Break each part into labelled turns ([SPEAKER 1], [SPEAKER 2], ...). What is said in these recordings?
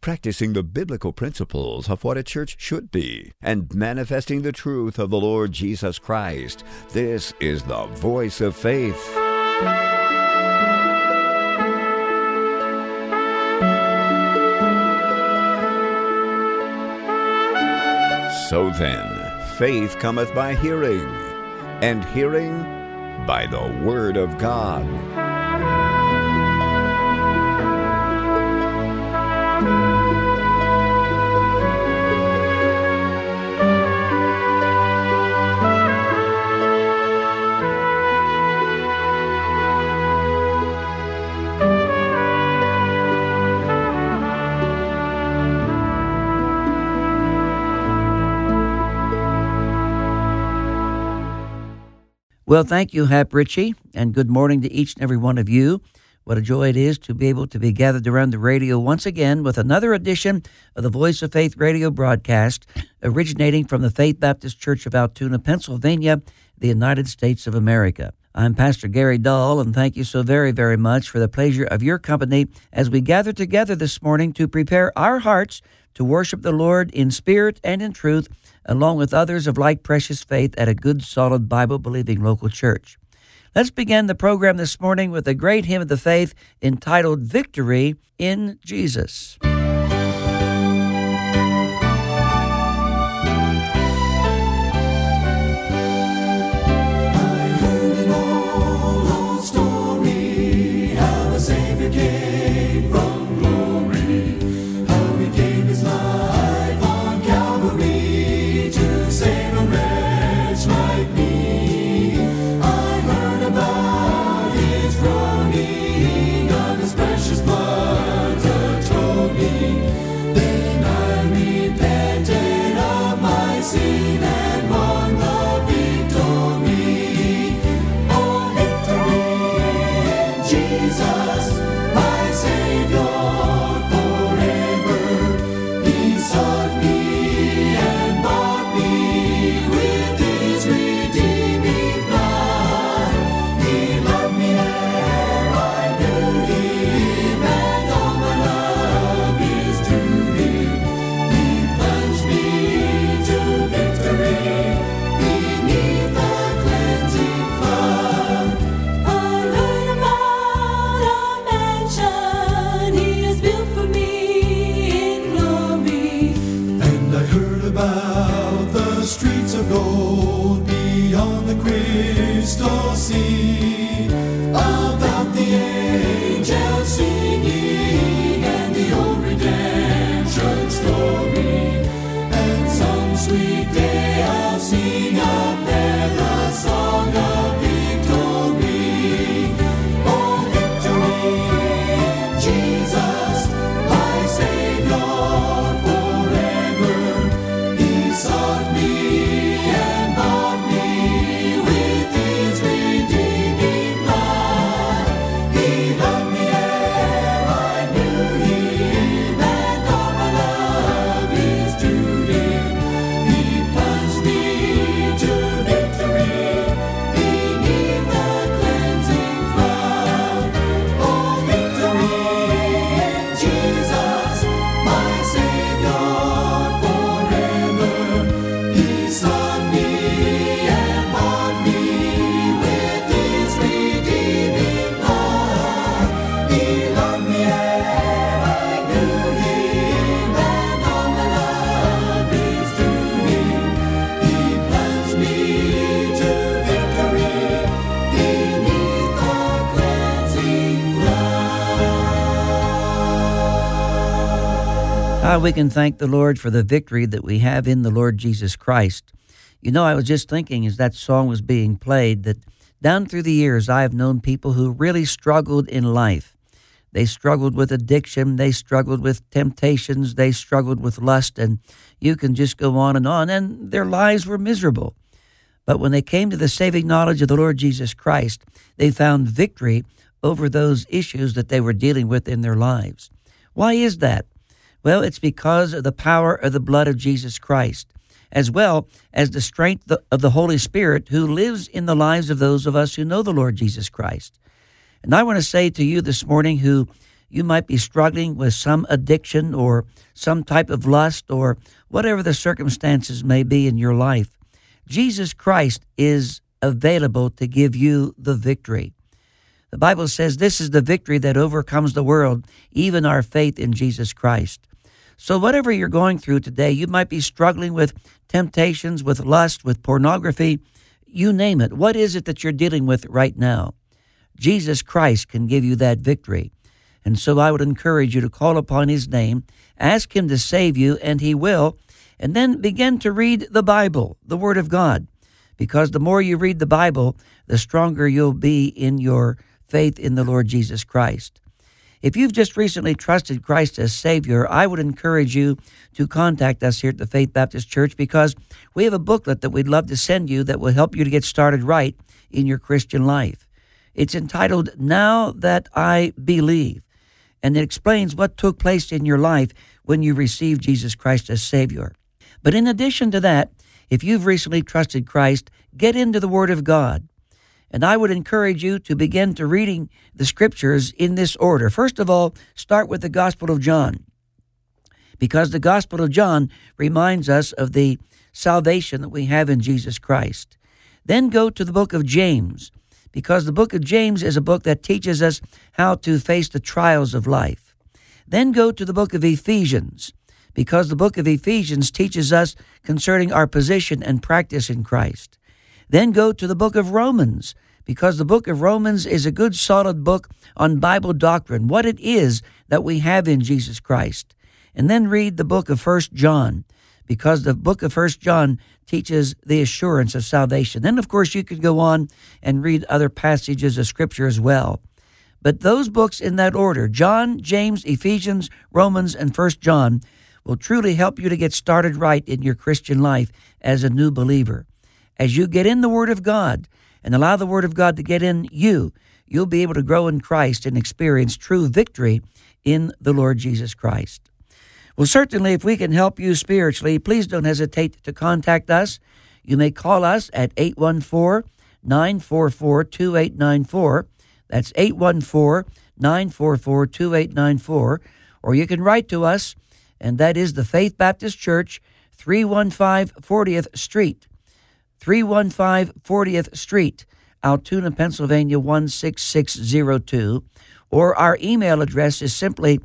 [SPEAKER 1] practicing the biblical principles of what a church should be, and manifesting the truth of the Lord Jesus Christ. This is the Voice of Faith. So then, faith cometh by hearing, and hearing by the Word of God.
[SPEAKER 2] Well, thank you, Hap Ritchie, and good morning to each and every one of you. What a joy it is to be able to be gathered around the radio once again with another edition of the Voice of Faith radio broadcast, originating from the Faith Baptist Church of Altoona, Pennsylvania, the United States of America. I'm Pastor Gary Dahl, and thank you so very, very much for the pleasure of your company as we gather together this morning to prepare our hearts to worship the Lord in spirit and in truth, along with others of like precious faith at a good, solid, Bible-believing local church. Let's begin the program this morning with a great hymn of the faith entitled Victory in Jesus. We can thank the Lord for the victory that we have in the Lord Jesus Christ. You know, I was just thinking as that song was being played that down through the years I have known people who really struggled in life. They struggled with addiction, they struggled with temptations, they struggled with lust, and you can just go on, and their lives were miserable. But when they came to the saving knowledge of the Lord Jesus Christ, they found victory over those issues that they were dealing with in their lives. Why is that? Well, it's because of the power of the blood of Jesus Christ, as well as the strength of the Holy Spirit who lives in the lives of those of us who know the Lord Jesus Christ. And I want to say to you this morning who You might be struggling with some addiction or some type of lust or whatever the circumstances may be in your life. Jesus Christ is available to give you the victory. The Bible says this is the victory that overcomes the world, even our faith in Jesus Christ. So whatever you're going through today, you might be struggling with temptations, with lust, with pornography, you name it. What is it that you're dealing with right now? Jesus Christ can give you that victory. And so I would encourage you to call upon His name, ask Him to save you, and He will, and then begin to read the Bible, the Word of God, because the more you read the Bible, the stronger you'll be in your faith in the Lord Jesus Christ. If you've just recently trusted Christ as Savior, I would encourage you to contact us here at the Faith Baptist Church, because we have a booklet that we'd love to send you that will help you to get started right in your Christian life. It's entitled, Now That I Believe, and it explains what took place in your life when you received Jesus Christ as Savior. But in addition to that, if you've recently trusted Christ, get into the Word of God. And I would encourage you to begin to reading the Scriptures in this order. First of all, start with the Gospel of John, because the Gospel of John reminds us of the salvation that we have in Jesus Christ. Then go to the book of James, because the book of James is a book that teaches us how to face the trials of life. Then go to the book of Ephesians, because the book of Ephesians teaches us concerning our position and practice in Christ. Then go to the book of Romans, because the book of Romans is a good solid book on Bible doctrine, what it is that we have in Jesus Christ. And then read the book of 1 John, because the book of 1 John teaches the assurance of salvation. Then, of course, you could go on and read other passages of Scripture as well. But those books in that order, John, James, Ephesians, Romans, and 1 John, will truly help you to get started right in your Christian life as a new believer. As you get in the Word of God and allow the Word of God to get in you, you'll be able to grow in Christ and experience true victory in the Lord Jesus Christ. Well, certainly, if we can help you spiritually, please don't hesitate to contact us. You may call us at 814-944-2894. That's 814-944-2894. Or you can write to us, and that is the Faith Baptist Church, 315 40th Street. 315 40th Street, Altoona, Pennsylvania, 16602. Or our email address is simply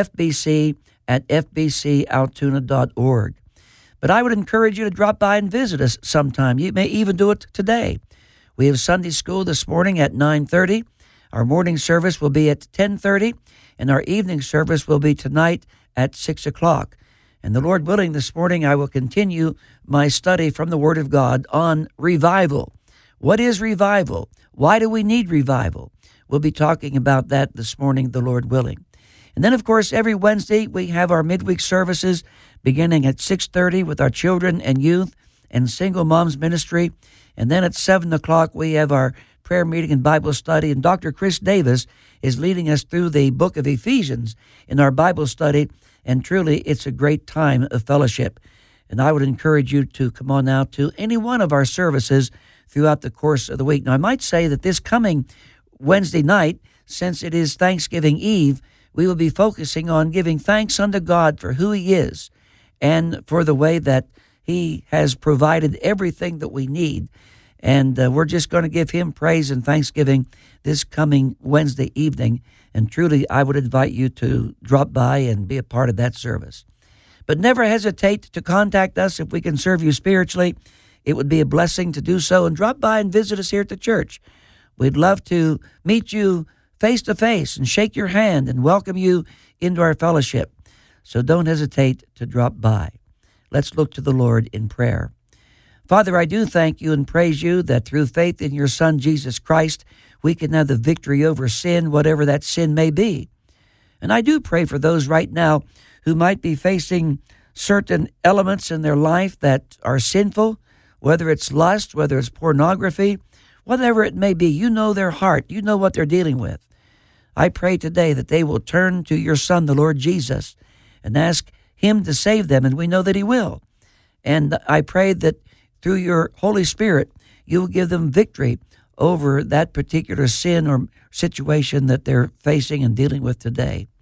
[SPEAKER 2] fbc@fbcaltoona.org. But I would encourage you to drop by and visit us sometime. You may even do it today. We have Sunday school this morning at 9:30. Our morning service will be at 10:30, and our evening service will be tonight at 6 o'clock. And the Lord willing, this morning I will continue my study from the Word of God on revival. What is revival? Why do we need revival? We'll be talking about that this morning, the Lord willing. And then, of course, every Wednesday we have our midweek services beginning at 6:30 with our children and youth and single moms ministry. And then at 7 o'clock we have our prayer meeting and Bible study. And Dr. Chris Davis is leading us through the book of Ephesians in our Bible study. And truly, it's a great time of fellowship. And I would encourage you to come on out to any one of our services throughout the course of the week. Now, I might say that this coming Wednesday night, since it is Thanksgiving Eve, we will be focusing on giving thanks unto God for who He is and for the way that He has provided everything that we need. And we're just going to give Him praise and thanksgiving this coming Wednesday evening. And truly, I would invite you to drop by and be a part of that service. But never hesitate to contact us if we can serve you spiritually. It would be a blessing to do so. And drop by and visit us here at the church. We'd love to meet you face to face and shake your hand and welcome you into our fellowship. So don't hesitate to drop by. Let's look to the Lord in prayer. Father, I do thank you and praise you that through faith in your Son, Jesus Christ, we can have the victory over sin, whatever that sin may be. And I do pray for those right now who might be facing certain elements in their life that are sinful, whether it's lust, whether it's pornography, whatever it may be. You know their heart. You know what they're dealing with. I pray today that they will turn to your Son, the Lord Jesus, and ask Him to save them, and we know that He will. And I pray that through your Holy Spirit, you will give them victory over that particular sin or situation that they're facing and dealing with today.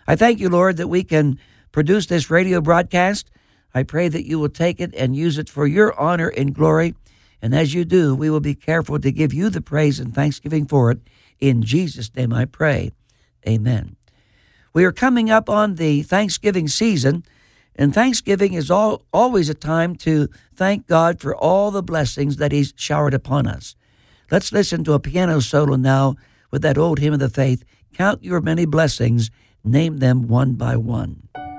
[SPEAKER 2] I thank you, Lord, that we can produce this radio broadcast. I pray that you will take it and use it for your honor and glory. And as you do, we will be careful to give you the praise and thanksgiving for it. In Jesus' name I pray. Amen. We are coming up on the Thanksgiving season, and Thanksgiving is always a time to thank God for all the blessings that He's showered upon us. Let's listen to a piano solo now with that old hymn of the faith, Count Your Many Blessings, Name Them One by One.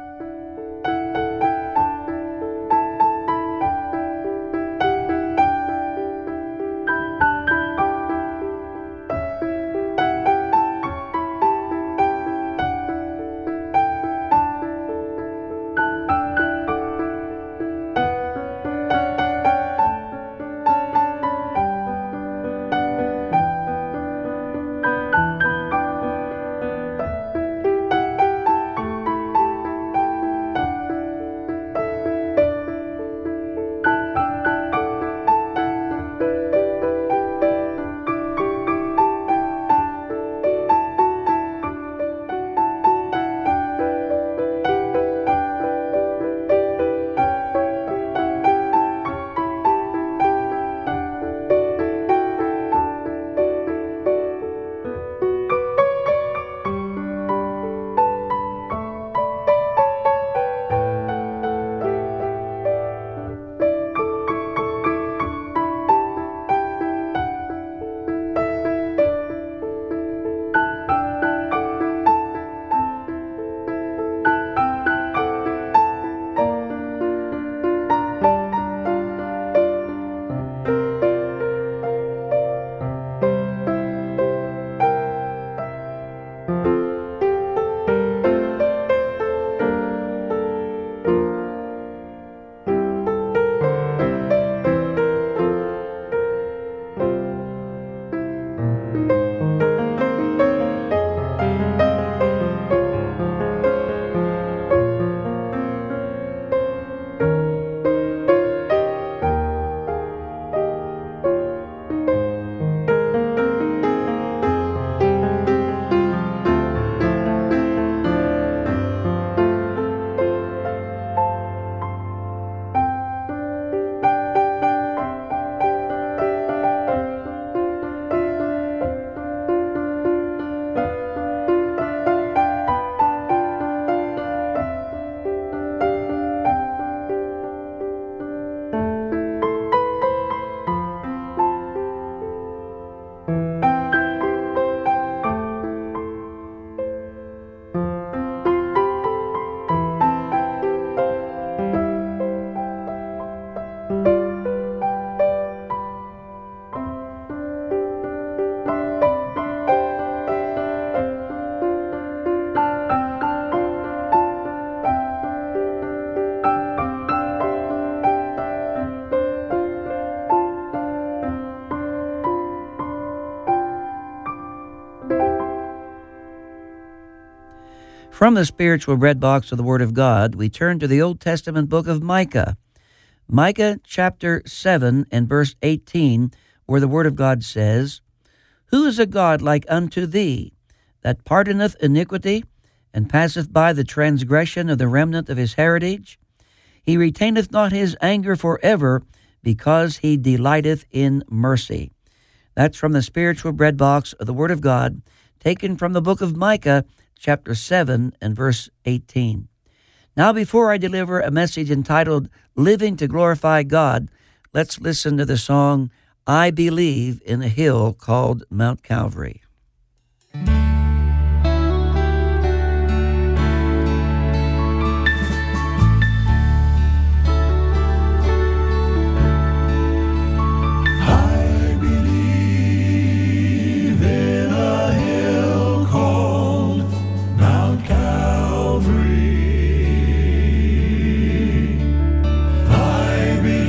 [SPEAKER 2] From the spiritual bread box of the Word of God, we turn to the Old Testament book of Micah. Micah chapter 7 and verse 18, where the Word of God says, Who is a God like unto thee, that pardoneth iniquity, and passeth by the transgression of the remnant of his heritage? He retaineth not his anger forever, because he delighteth in mercy. That's from the spiritual bread box of the Word of God, taken from the book of Micah, chapter 7 and verse 18. Now, before I deliver a message entitled Living to Glorify God, let's listen to the song, I Believe in a Hill Called Mount Calvary.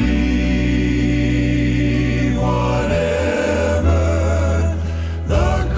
[SPEAKER 3] The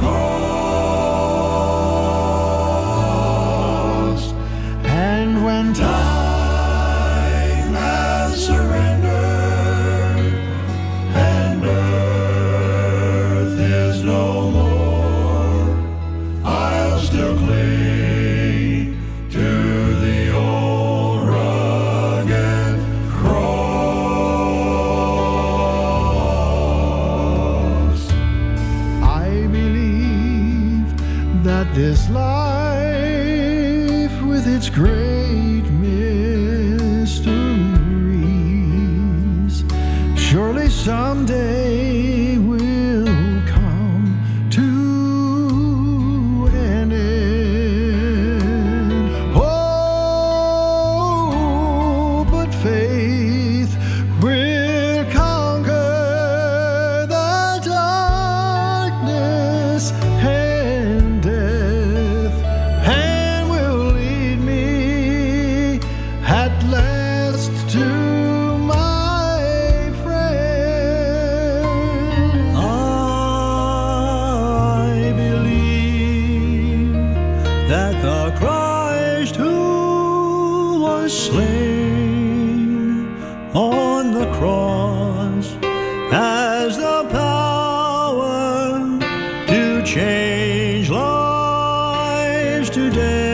[SPEAKER 3] was slain on the cross has the power to change lives today.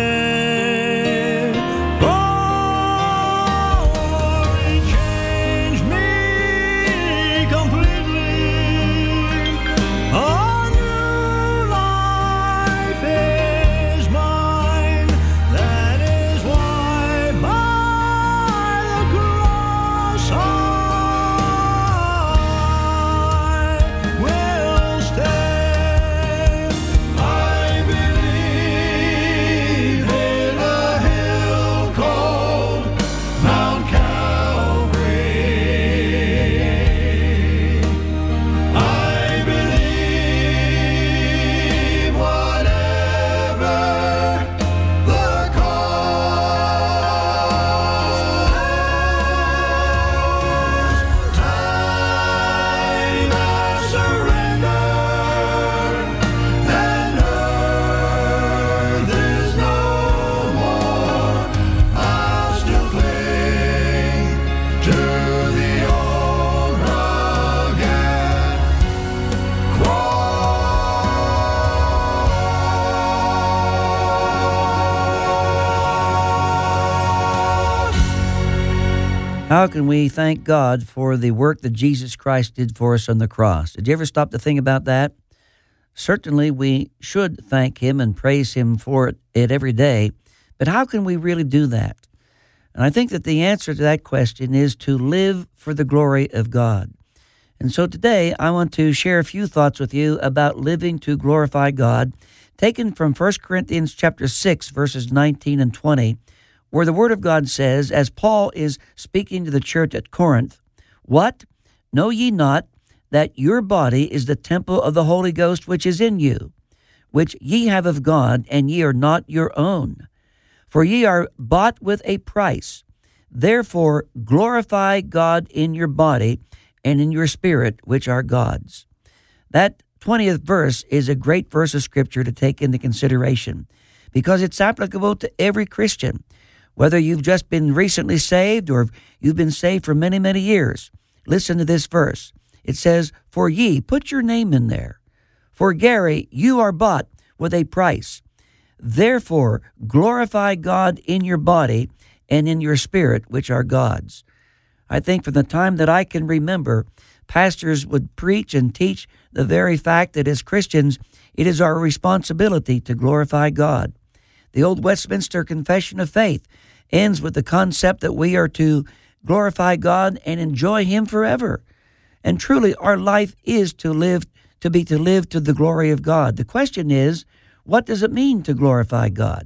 [SPEAKER 2] How can we thank God for the work that Jesus Christ did for us on the cross? Did you ever stop to think about that? Certainly we should thank Him and praise Him for it every day, but how can we really do that? And I think that the answer to that question is to live for the glory of God. And so today I want to share a few thoughts with you about living to glorify God, taken from 1 Corinthians chapter 6, verses 19 and 20, where the Word of God says, as Paul is speaking to the church at Corinth, "What? Know ye not that your body is the temple of the Holy Ghost which is in you, which ye have of God, and ye are not your own? For ye are bought with a price. Therefore glorify God in your body and in your spirit, which are God's." That 20th verse is a great verse of Scripture to take into consideration because it's applicable to every Christian. Whether you've just been recently saved or you've been saved for many, many years, listen to this verse. It says, "For ye," put your name in there. "For Gary, you are bought with a price. Therefore glorify God in your body and in your spirit, which are God's." I think from the time that I can remember, pastors would preach and teach the very fact that as Christians, it is our responsibility to glorify God. The old Westminster Confession of Faith ends with the concept that we are to glorify God and enjoy Him forever. And truly, our life is to live to the glory of God. The question is, what does it mean to glorify God?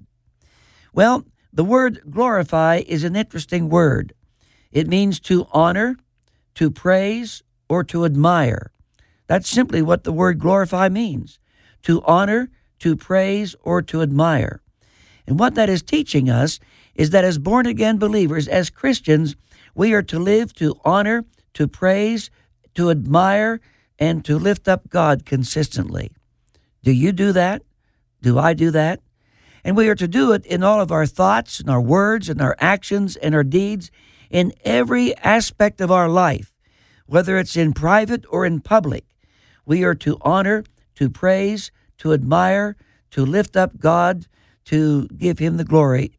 [SPEAKER 2] Well, the word glorify is an interesting word. It means to honor, to praise, or to admire. That's simply what the word glorify means, to honor, to praise, or to admire. And what that is teaching us is that as born-again believers, as Christians, we are to live to honor, to praise, to admire, and to lift up God consistently. Do you do that? Do I do that? And we are to do it in all of our thoughts, and our words, and our actions, and our deeds, in every aspect of our life, whether it's in private or in public. We are to honor, to praise, to admire, to lift up God, to give Him the glory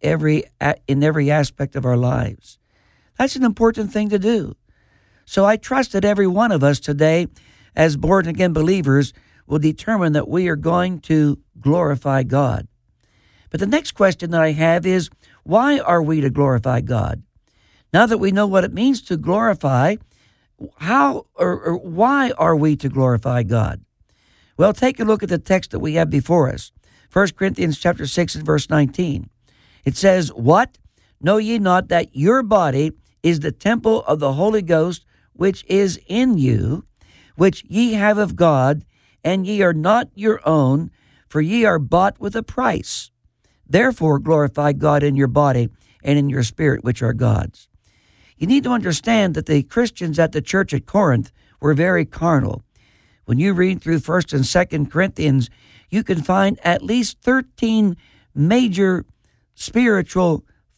[SPEAKER 2] in every aspect of our lives. That's an important thing to do. So I trust that every one of us today, as born-again believers, will determine that we are going to glorify God. But the next question that I have is, why are we to glorify God? Now that we know what it means to glorify, how or why are we to glorify God? Well, take a look at the text that we have before us. 1 Corinthians chapter 6 and verse 19. It says, "What? Know ye not that your body is the temple of the Holy Ghost, which is in you, which ye have of God, and ye are not your own, for ye are bought with a price. Therefore glorify God in your body and in your spirit, which are God's." You need to understand that the Christians at the church at Corinth were very carnal. When you read through 1 and 2 Corinthians, you can find at least 13 major spiritual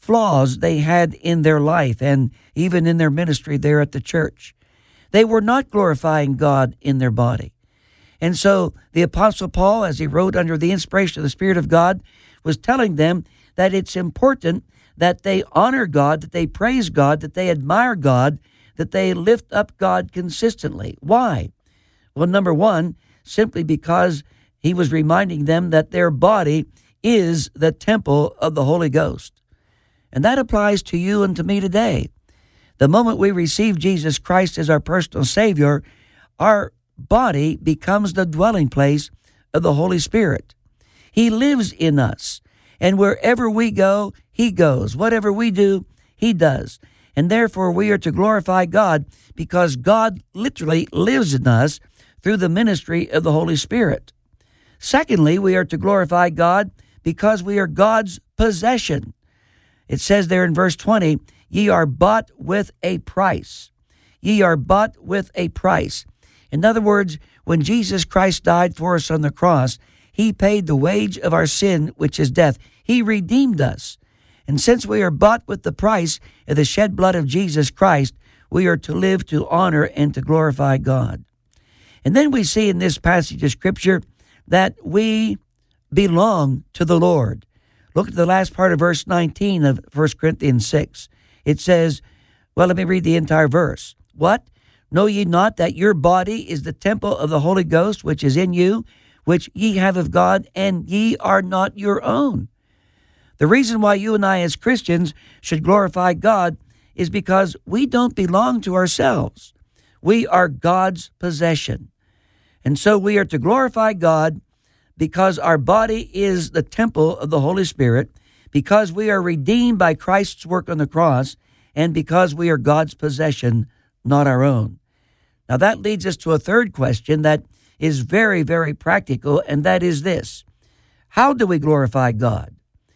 [SPEAKER 2] flaws they had in their life and even in their ministry there at the church. They were not glorifying God in their body. And so the Apostle Paul, as he wrote under the inspiration of the Spirit of God, was telling them that it's important that they honor God, that they praise God, that they admire God, that they lift up God consistently. Why? Well, number one, simply because he was reminding them that their body is the temple of the Holy Ghost. And that applies to you and to me today. The moment we receive Jesus Christ as our personal Savior, our body becomes the dwelling place of the Holy Spirit. He lives in us, and wherever we go, He goes. Whatever we do, He does. And therefore we are to glorify God because God literally lives in us through the ministry of the Holy Spirit. Secondly, we are to glorify God because we are God's possession. It says there in verse 20, ye are bought with a price. Ye are bought with a price. In other words, when Jesus Christ died for us on the cross, He paid the wage of our sin, which is death. He redeemed us. And since we are bought with the price of the shed blood of Jesus Christ, we are to live to honor and to glorify God. And then we see in this passage of Scripture that we belong to the Lord. Look at the last part of verse 19 of 1 Corinthians 6. It says, well, let me read the entire verse. What? Know ye not that your body is the temple of the Holy Ghost, which is in you, which ye have of God, and ye are not your own? The reason why you and I as Christians should glorify God is because we don't belong to ourselves. We are God's possession. And so we are to glorify God because our body is the temple of the Holy Spirit, because we are redeemed by Christ's work on the cross, and because we are God's possession, not our own. Now that leads us to a third question that is very, very practical, and that is this. How do we glorify God?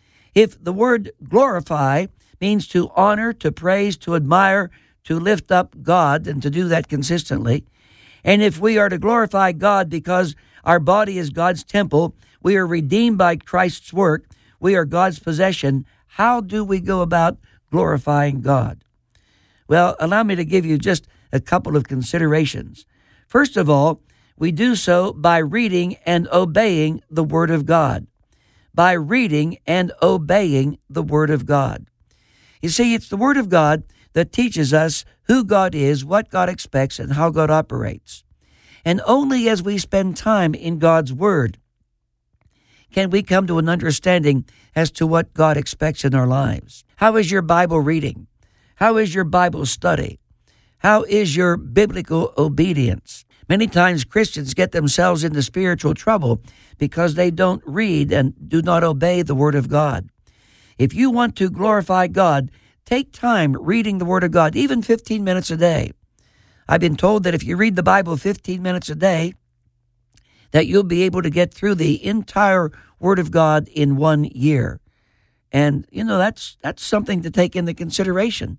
[SPEAKER 2] If the word glorify means to honor, to praise, to admire, to lift up God, and to do that consistently, and if we are to glorify God because our body is God's temple, we are redeemed by Christ's work, we are God's possession, how do we go about glorifying God? Well, allow me to give you just a couple of considerations. First of all, we do so by reading and obeying the Word of God. By reading and obeying the Word of God. You see, it's the Word of God that teaches us who God is, what God expects, and how God operates. And only as we spend time in God's Word can we come to an understanding as to what God expects in our lives. How is your Bible reading? How is your Bible study? How is your biblical obedience? Many times Christians get themselves into spiritual trouble because they don't read and do not obey the Word of God. If you want to glorify God, take time reading the Word of God, even 15 minutes a day. I've been told that if you read the Bible 15 minutes a day, that you'll be able to get through the entire Word of God in 1 year. And, that's something to take into consideration.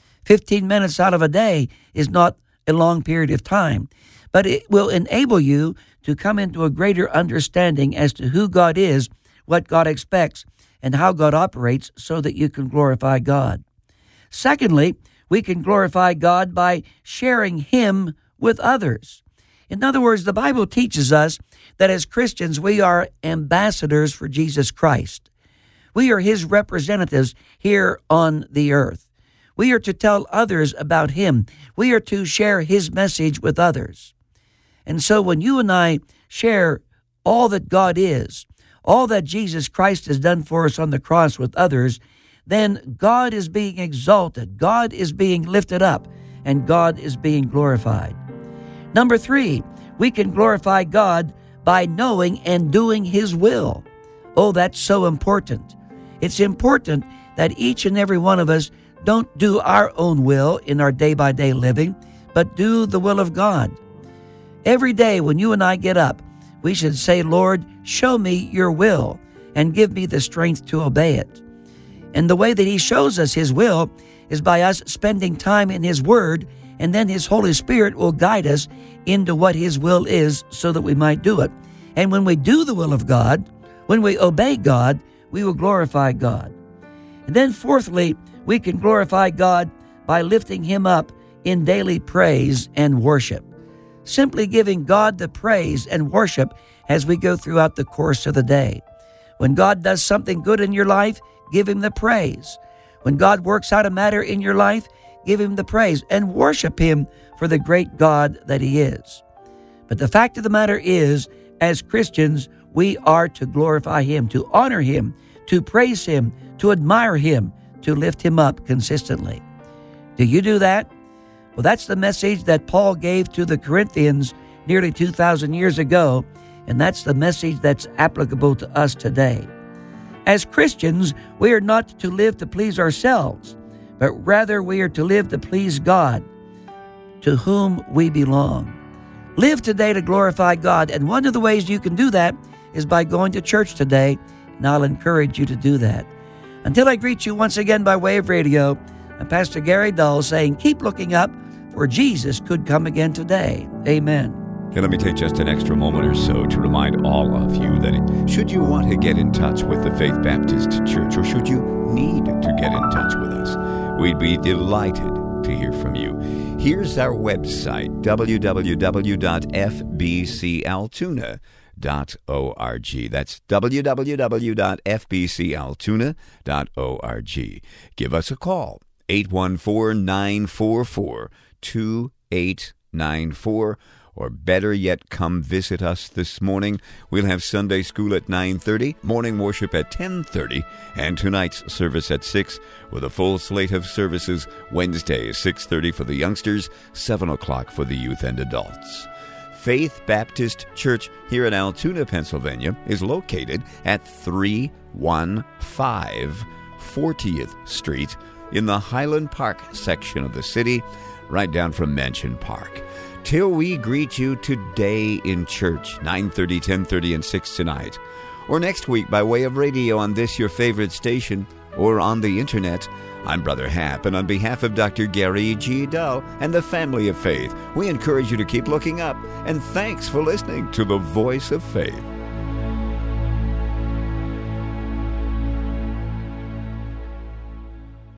[SPEAKER 2] 15 minutes out of a day is not a long period of time, but it will enable you to come into a greater understanding as to who God is, what God expects, and how God operates so that you can glorify God. Secondly, we can glorify God by sharing Him with others. In other words, the Bible teaches us that as Christians, we are ambassadors for Jesus Christ. We are His representatives here on the earth. We are to tell others about Him. We are to share His message with others. And so when you and I share all that God is, all that Jesus Christ has done for us on the cross with others, then God is being exalted, God is being lifted up, and God is being glorified. Number 3, we can glorify God by knowing and doing His will. Oh, that's so important. It's important that each and every one of us don't do our own will in our day-by-day living, but do the will of God. Every day when you and I get up, we should say, Lord, show me your will and give me the strength to obey it. And the way that He shows us His will is by us spending time in His Word, and then His Holy Spirit will guide us into what His will is so that we might do it. And when we do the will of God, when we obey God, we will glorify God. And then fourthly, we can glorify God by lifting Him up in daily praise and worship. Simply giving God the praise and worship as we go throughout the course of the day. When God does something good in your life, give Him the praise. When God works out a matter in your life, give Him the praise and worship Him for the great God that He is. But the fact of the matter is, as Christians, we are to glorify Him, to honor Him, to praise Him, to admire Him, to lift Him up consistently. Do you do that? Well, that's the message that Paul gave to the Corinthians nearly 2,000 years ago, and that's the message that's applicable to us today. As Christians, we are not to live to please ourselves, but rather we are to live to please God, to whom we belong. Live today to glorify God, and one of the ways you can do that is by going to church today, and I'll encourage you to do that. Until I greet you once again by way of radio, I'm Pastor Gary Dull saying, keep looking up, for Jesus could come again today. Amen.
[SPEAKER 1] Okay, let me take just an extra moment or so to remind all of you that should you want to get in touch with the Faith Baptist Church, or should you need to get in touch with us, we'd be delighted to hear from you. Here's our website, www.fbcaltoona.org. That's www.fbcaltoona.org. Give us a call, 814-944-2894. Or better yet, come visit us this morning. We'll have Sunday school at 9:30, morning worship at 10:30, and tonight's service at 6, with a full slate of services Wednesday, 6:30 for the youngsters, 7 o'clock for the youth and adults. Faith Baptist Church here in Altoona, Pennsylvania, is located at 315 40th Street in the Highland Park section of the city, right down from Mansion Park. Till we greet you today in church, 9:30, 10:30, and 6 tonight, or next week by way of radio on this your favorite station, or on the internet, I'm Brother Hap, and on behalf of Dr. Gary G. Dull and the family of faith, we encourage you to keep looking up, and thanks for listening to the Voice of Faith.